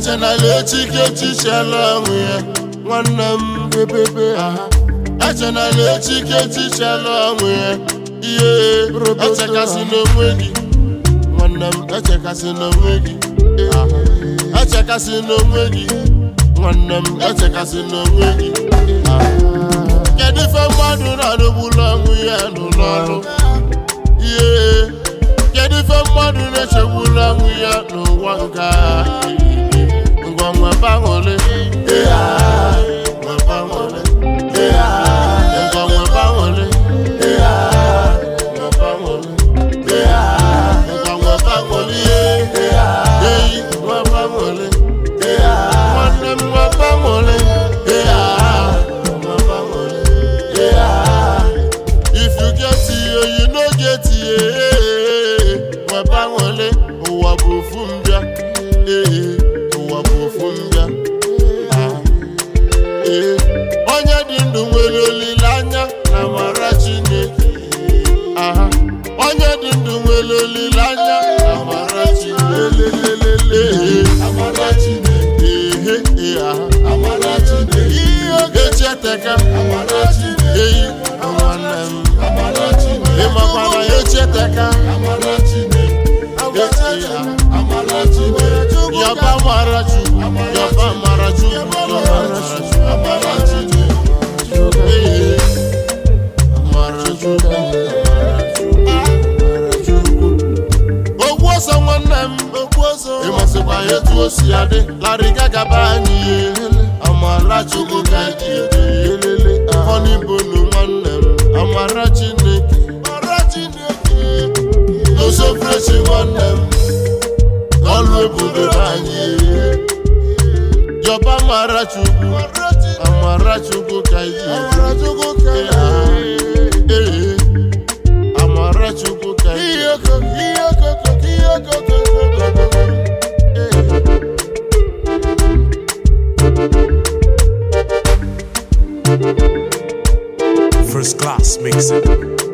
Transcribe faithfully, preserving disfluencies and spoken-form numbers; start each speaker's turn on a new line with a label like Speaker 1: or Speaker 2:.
Speaker 1: Echenala chike chichala onwe nwanne m bebebe aha Echenala chike chichala onwe ihe echekasị n'onwe gị nwanne m echekasị n'onwe gị aha echekasị n'onwe gị nwanne m echekasị n'onwe gị kedu ife mmadụ na-adọgbulu onwe ya n'ụlọ ọrụ ihe kedu ife mmadụ na-echegbulu onwe ya n'ụwa nke ngwa nwa banwole nwa banwole ngwa nwa banwole nwa banwole ngwa nwa banwole eyi nwa banwole nwanne m nwa banwole nwa banwole if you get it you no get it nwa banwole ụwa bụ ofu mbịa ụwa bụ ofu mbịa onye dị ndụ nwere olileanya na amara Chineke aha onye dị ndụ nwere olileanya na amara Chineke amara Chineke ehe aha amara Chineke ihe oge cheteka amara Chineke eyi nwanne m amara Chineke ịmakwana echeteka amara Chineke amara Chineke yaba mara Chukwu yaba mara Chukwu amara Chineke amara Chukwu ogwu ọsọ nwanne m ogwu ọsọ ịmasịkwa etu o si adị larịga gaba anyị amara Chukwu ka elele honey bonu nwanne m amara Chineke amara Chineke oso fresh nwanne m ọlụ ebube anyị yọba amara Chukwu amara Chukwu ka amara Chukwu ka ee amara Chukwu ka ihe koko ihe koko ihe koko
Speaker 2: First class mixing.